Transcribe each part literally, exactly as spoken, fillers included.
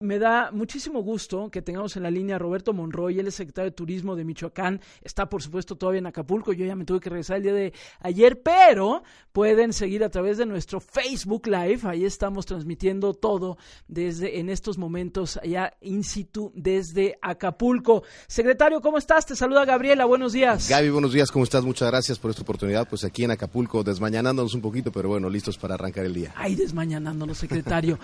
me da muchísimo gusto que tengamos en la línea a Roberto Monroy, él es secretario de Turismo de Michoacán, está por supuesto todavía en Acapulco, yo ya me tuve que regresar el día de ayer, pero pueden seguir a través de nuestro Facebook Live, ahí estamos transmitiendo todo desde en estos momentos allá in situ desde Acapulco. Secretario, ¿cómo estás? Te saluda Gabriela, buenos días. Gaby, buenos días, ¿cómo estás? Muchas gracias por esta oportunidad, pues aquí en Acapulco, desmañanándonos un poquito, pero bueno, listos para arrancar el día. Ay, desmañanándonos, secretario.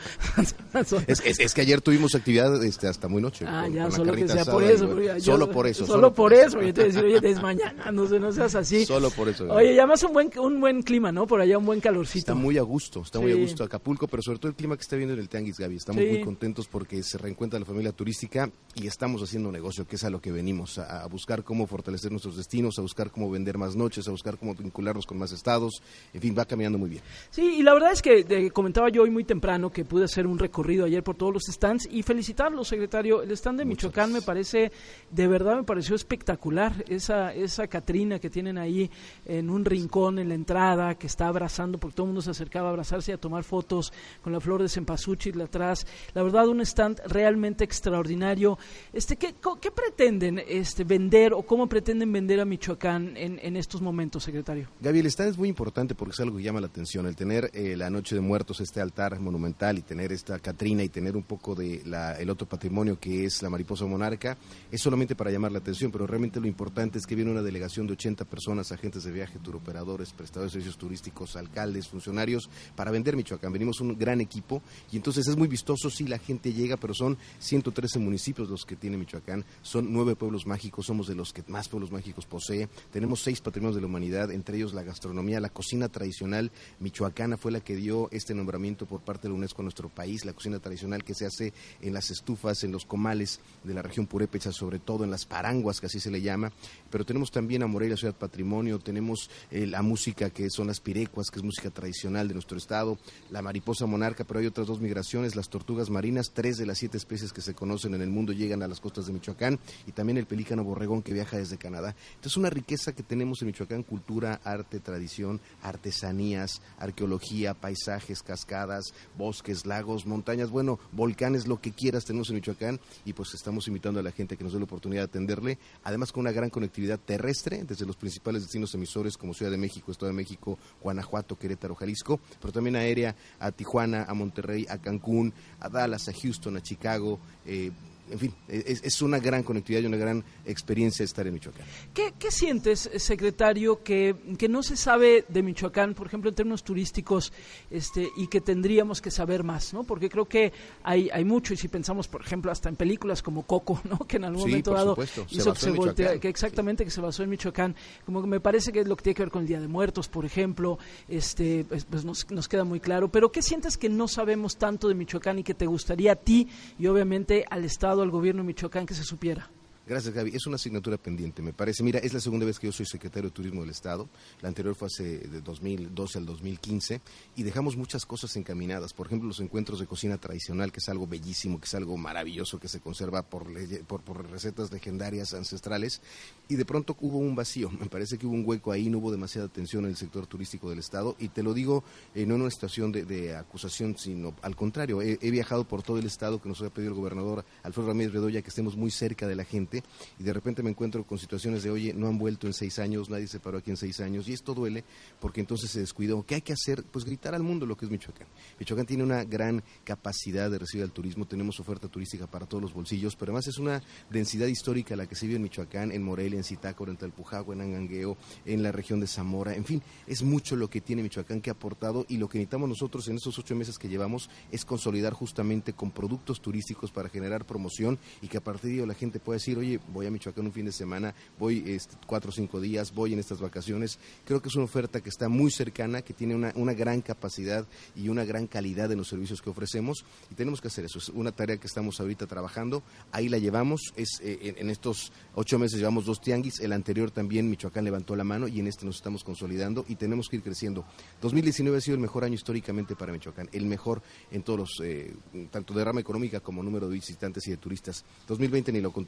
es, es, es que ayer tuvimos actividad este, hasta muy noche. Ah, con, ya, con solo que sea por eso. Y, yo, solo por eso. Solo, solo por, por eso, eso. Yo te decía, oye, desmañanándose, no seas así. Solo por eso. Gaby. Oye, y además un buen, un buen clima, ¿no? Por allá un buen calorcito. Está muy a gusto, está sí. muy a gusto Acapulco, pero sobre todo el clima que está viendo en el Tianguis, Gaby. Estamos sí. muy contentos porque se reencuentra la familia turística y estamos haciendo negocio, que es a lo que venimos, a, a buscar cómo fortalecer nuestros destinos, a buscar cómo vender más noches, a buscar cómo vincularnos con más estados, en fin, va caminando muy bien. Sí, y la verdad es que eh, comentaba yo hoy muy temprano que pude hacer un recorrido ayer por todos los stands y felicitarlo, secretario. El stand de Muchas Michoacán gracias. me parece, de verdad me pareció espectacular, esa esa Catrina que tienen ahí en un rincón en la entrada, que está abrazando, porque todo el mundo se acercaba a abrazarse y a tomar fotos con la flor de cempasúchil atrás. La verdad, un stand realmente extraordinario. Este, ¿qué, qué pretenden este, vender o cómo pretenden vender a Michoacán en, en estos momentos, secretario? Gaby, el stand es muy importante porque es algo que llama la atención. El tener eh, la Noche de Muertos, este altar monumental, y tener esta Catrina y tener un poco de la, el otro patrimonio que es la mariposa monarca, es solamente para llamar la atención, pero realmente lo importante es que viene una delegación de ochenta personas, agentes de viaje, turoperadores, prestadores de servicios turísticos, alcaldes, funcionarios, para vender Michoacán. Venimos un gran equipo y entonces es muy vistoso, sí, la gente llega, pero son ciento trece municipios los que tiene Michoacán, son nueve pueblos mágicos, somos de los que más pueblos mágicos posee, tenemos seis patrimonios de la humanidad, entre ellos la gastronomía, la cocina tradicional michoacana fue la que dio este nombramiento por parte de la UNESCO a nuestro país, la cocina tradicional que se hace en las estufas, en los comales de la región purépecha, sobre todo en las paranguas, que así se le llama, pero tenemos también a Morelia, Ciudad Patrimonio, tenemos eh, la música que son las pirecuas, que es música tradicional de nuestro estado, la mariposa monarca, pero hay otras dos migraciones, las tortugas marinas, tres de las siete especies que se conocen en el mundo llegan a las costas de Michoacán, y también el pelícano borregón que viaja desde Canadá. Entonces una riqueza que tenemos en Michoacán, cultura, arte, tradición, artesanías, arqueología, paisajes, cascadas, bosques, lagos, montañas, bueno, volcanes, lo que quieras tenemos en Michoacán, y pues estamos invitando a la gente que nos dé la oportunidad de atenderle, además con una gran conectividad terrestre desde los principales destinos emisores como Ciudad de México, Estado de México, Guanajuato, Querétaro, Jalisco, pero también aérea a Tijuana, a Monterrey, a Cancún, a Dallas, a Houston, a Chicago, eh, en fin, es, es una gran conectividad y una gran experiencia estar en Michoacán. ¿Qué, qué sientes, secretario, que, que no se sabe de Michoacán, por ejemplo, en términos turísticos, este, y que tendríamos que saber más, ¿no? Porque creo que hay, hay mucho, y si pensamos, por ejemplo, hasta en películas como Coco, ¿no? Que en algún sí, momento dado supuesto. hizo se que se voltea, que exactamente, sí. que se basó en Michoacán. Como que me parece que es lo que tiene que ver con el Día de Muertos, por ejemplo, este, pues, pues nos, nos queda muy claro. Pero ¿qué sientes que no sabemos tanto de Michoacán y que te gustaría a ti y obviamente al Estado, al gobierno de Michoacán que se supiera? Gracias, Gaby. Es una asignatura pendiente, me parece. Mira, es la segunda vez que yo soy secretario de Turismo del Estado. La anterior fue hace de dos mil doce al dos mil quince y dejamos muchas cosas encaminadas. Por ejemplo, los encuentros de cocina tradicional, que es algo bellísimo, que es algo maravilloso, que se conserva por, por, por recetas legendarias ancestrales. Y de pronto hubo un vacío. Me parece que hubo un hueco ahí, no hubo demasiada atención en el sector turístico del Estado. Y te lo digo eh, no en una situación de, de acusación, sino al contrario. He, he viajado por todo el Estado, que nos ha pedido el gobernador Alfredo Ramírez Bedoya, que estemos muy cerca de la gente. Y de repente me encuentro con situaciones de, oye, no han vuelto en seis años, nadie se paró aquí en seis años, y esto duele porque entonces se descuidó. ¿Qué hay que hacer? Pues gritar al mundo lo que es Michoacán. Michoacán tiene una gran capacidad de recibir al turismo, tenemos oferta turística para todos los bolsillos, pero además es una densidad histórica la que se vive en Michoacán, en Morelia, en Zitácuaro, en Talpujahua, en Angangueo, en la región de Zamora, en fin, es mucho lo que tiene Michoacán que ha aportado, y lo que necesitamos nosotros en estos ocho meses que llevamos es consolidar justamente con productos turísticos para generar promoción, y que a partir de ello la gente pueda decir, oye, voy a Michoacán un fin de semana, voy este, cuatro o cinco días, voy en estas vacaciones. Creo que es una oferta que está muy cercana, que tiene una, una gran capacidad y una gran calidad en los servicios que ofrecemos, y tenemos que hacer eso. Es una tarea que estamos ahorita trabajando, ahí la llevamos. Es eh, en, en estos ocho meses llevamos dos tianguis, el anterior también Michoacán levantó la mano, y en este nos estamos consolidando y tenemos que ir creciendo. dos mil diecinueve ha sido el mejor año históricamente para Michoacán, el mejor en todos los, eh, tanto derrama económica como número de visitantes y de turistas. dos mil veinte ni lo contamos, dos mil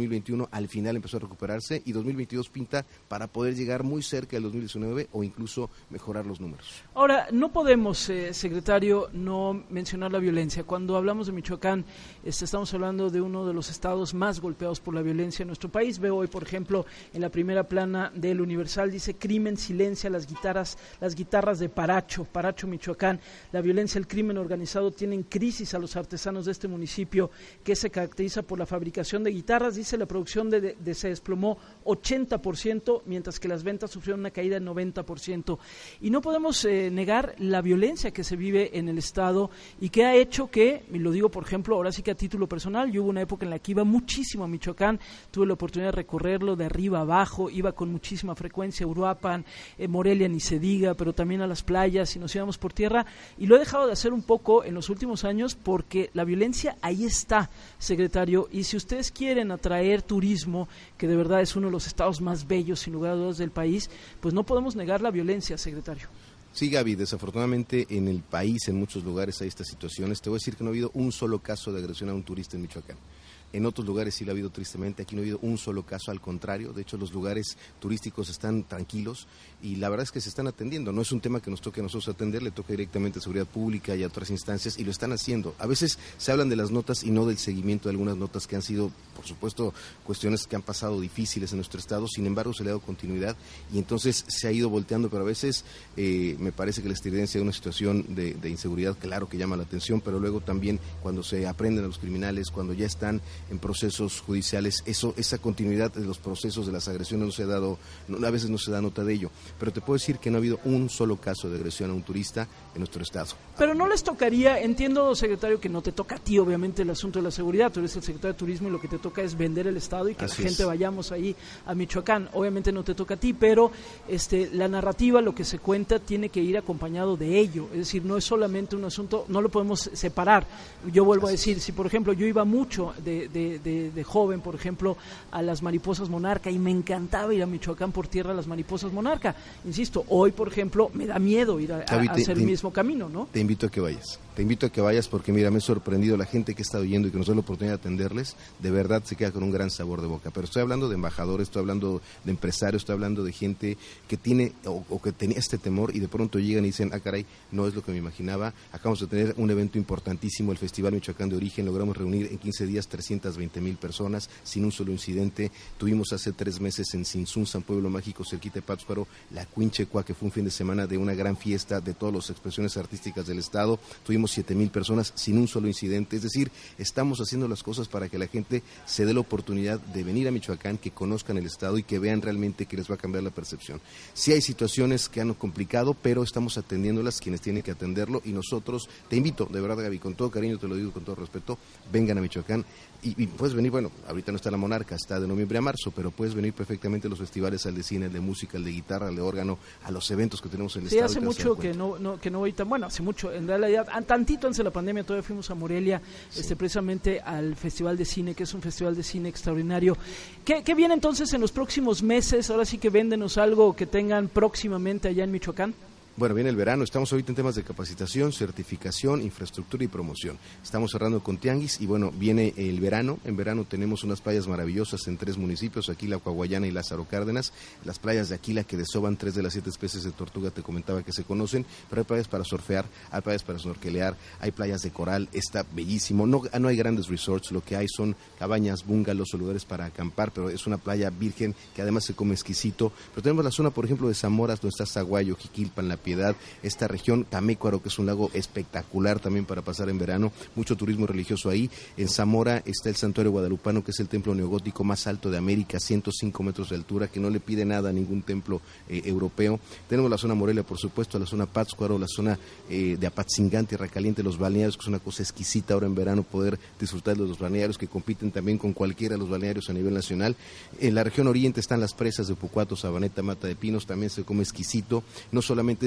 mil veintiuno al final empezó a recuperarse y dos mil veintidós pinta para poder llegar muy cerca del dos mil diecinueve o incluso mejorar los números. Ahora, no podemos, eh, secretario, no mencionar la violencia. Cuando hablamos de Michoacán, este, estamos hablando de uno de los estados más golpeados por la violencia en nuestro país. Veo hoy, por ejemplo, en la primera plana del Universal, dice crimen silencia las guitarras, las guitarras de Paracho, Paracho, Michoacán. La violencia, el crimen organizado tienen crisis a los artesanos de este municipio que se caracteriza por la fabricación de guitarras. Dice la producción de, de, de se desplomó ochenta por ciento, mientras que las ventas sufrieron una caída del noventa por ciento. Y no podemos eh, negar la violencia que se vive en el estado y que ha hecho que, y lo digo por ejemplo, ahora sí que a título personal, yo hubo una época en la que iba muchísimo a Michoacán, tuve la oportunidad de recorrerlo de arriba a abajo, iba con muchísima frecuencia a Uruapan, eh, Morelia ni se diga, pero también a las playas y nos íbamos por tierra, y lo he dejado de hacer un poco en los últimos años porque la violencia ahí está, secretario, y si ustedes quieren atraer turismo, que de verdad es uno de los estados más bellos sin lugar a dudas del país, pues no podemos negar la violencia, secretario. Sí, Gaby, desafortunadamente en el país, en muchos lugares hay estas situaciones. Te voy a decir que no ha habido un solo caso de agresión a un turista en Michoacán. En otros lugares sí lo ha habido tristemente, aquí no ha habido un solo caso, al contrario, de hecho los lugares turísticos están tranquilos y la verdad es que se están atendiendo, no es un tema que nos toque a nosotros atender, le toca directamente a Seguridad Pública y a otras instancias y lo están haciendo. A veces se hablan de las notas y no del seguimiento de algunas notas que han sido, por supuesto, cuestiones que han pasado difíciles en nuestro estado, sin embargo se le ha dado continuidad y entonces se ha ido volteando, pero a veces eh, me parece que la estridencia de una situación de, de inseguridad, claro que llama la atención, pero luego también cuando se aprenden a los criminales, cuando ya están en procesos judiciales, eso, esa continuidad de los procesos de las agresiones no se ha dado, no, a veces no se da nota de ello, pero te puedo decir que no ha habido un solo caso de agresión a un turista en nuestro estado. Pero no les tocaría, entiendo, secretario, que no te toca a ti obviamente el asunto de la seguridad, tú eres el secretario de Turismo y lo que te toca es vender el estado y que Así la gente es. vayamos ahí a Michoacán, obviamente no te toca a ti, pero este, la narrativa, lo que se cuenta tiene que ir acompañado de ello, es decir, no es solamente un asunto, no lo podemos separar. Yo vuelvo Así a decir, es. si por ejemplo yo iba mucho de, de De, de joven, por ejemplo, a las mariposas monarca y me encantaba ir a Michoacán por tierra a las mariposas monarca. Insisto, hoy, por ejemplo, me da miedo ir a, a, a hacer te, el mismo camino, ¿no? Te invito a que vayas. Te invito a que vayas porque, mira, me he sorprendido la gente que ha estado yendo y que nos da la oportunidad de atenderles, de verdad se queda con un gran sabor de boca. Pero estoy hablando de embajadores, estoy hablando de empresarios, estoy hablando de gente que tiene o, o que tenía este temor y de pronto llegan y dicen, ah, caray, no es lo que me imaginaba. Acabamos de tener un evento importantísimo, el Festival Michoacán de Origen, logramos reunir en quince días trescientas veinte mil personas sin un solo incidente. Tuvimos hace tres meses en Sinsunzan, Pueblo Mágico, cerquita de Pátzcuaro, la Cuinchecua, que fue un fin de semana de una gran fiesta de todas las expresiones artísticas del estado. Tuvimos siete mil personas sin un solo incidente, es decir, estamos haciendo las cosas para que la gente se dé la oportunidad de venir a Michoacán, que conozcan el estado y que vean realmente que les va a cambiar la percepción. Sí hay situaciones que han complicado, pero estamos atendiéndolas quienes tienen que atenderlo y nosotros, te invito, de verdad, Gaby, con todo cariño, te lo digo con todo respeto, vengan a Michoacán y, y puedes venir, bueno, ahorita no está la Monarca, está de noviembre a marzo, pero puedes venir perfectamente a los festivales, al de cine, al de música, al de guitarra, al de órgano, a los eventos que tenemos en el sí, estado. Sí, hace mucho que no, no, que no voy tan, bueno, hace mucho, en realidad, tantito antes de la pandemia todavía fuimos a Morelia, sí. este, precisamente al Festival de Cine, que es un festival de cine extraordinario. ¿Qué, qué viene entonces en los próximos meses? Ahora sí que véndenos algo que tengan próximamente allá en Michoacán. Bueno, viene el verano, estamos ahorita en temas de capacitación, certificación, infraestructura y promoción. Estamos cerrando con Tianguis y bueno, viene el verano. En verano tenemos unas playas maravillosas en tres municipios, Aquila, Coahuayana y Lázaro Cárdenas. Las playas de Aquila que desoban tres de las siete especies de tortuga, te comentaba que se conocen, pero hay playas para surfear, hay playas para snorkelear, hay playas de coral, está bellísimo. No, no hay grandes resorts, lo que hay son cabañas, bungalows o lugares para acampar, pero es una playa virgen que además se come exquisito. Pero tenemos la zona, por ejemplo, de Zamoras, donde está Zaguayo, Jiquilpan, La Piedad, esta región, Tamécuaro, que es un lago espectacular también para pasar en verano, mucho turismo religioso ahí. En Zamora está el Santuario Guadalupano, que es el templo neogótico más alto de América, ciento cinco metros de altura, que no le pide nada a ningún templo eh, europeo. Tenemos la zona Morelia, por supuesto, la zona Pátzcuaro, la zona eh, de Apatzingán, Tierra Caliente, los balnearios, que es una cosa exquisita ahora en verano poder disfrutar de los balnearios que compiten también con cualquiera de los balnearios a nivel nacional. En la región oriente están las presas de Pucuato, Sabaneta, Mata de Pinos, también se come exquisito. No solamente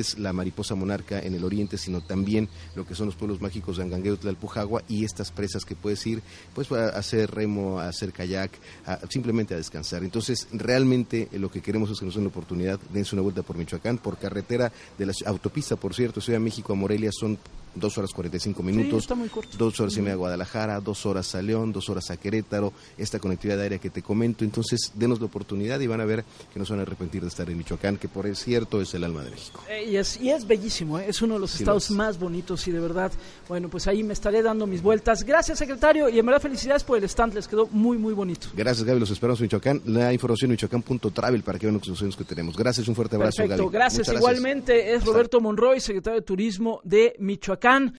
es la mariposa monarca en el oriente, sino también lo que son los pueblos mágicos de Angangueo, Tlalpujagua y estas presas que puedes ir pues a hacer remo, a hacer kayak, a, simplemente a descansar. Entonces, realmente eh, lo que queremos es que nos den la oportunidad, dense una vuelta por Michoacán, por carretera de la autopista, por cierto, Ciudad de México a Morelia son dos horas cuarenta y cinco minutos, sí, está muy corto. dos horas y media a Guadalajara, dos horas a León, dos horas a Querétaro, esta conectividad aérea que te comento. Entonces, denos la oportunidad y van a ver que no se van a arrepentir de estar en Michoacán, que por cierto es el alma de México. Eh, y, es, y es bellísimo, ¿eh? Es uno de los sí, estados más bonitos y de verdad, bueno, pues ahí me estaré dando mis vueltas. Gracias, secretario, y en verdad felicidades por el stand, les quedó muy, muy bonito. Gracias, Gaby, los esperamos en Michoacán. La información en michoacán punto travel para que vean los opciones que tenemos. Gracias, un fuerte abrazo, Perfecto, Gaby. gracias. Muchas Igualmente gracias. es Roberto Monroy, secretario de Turismo de Michoacán.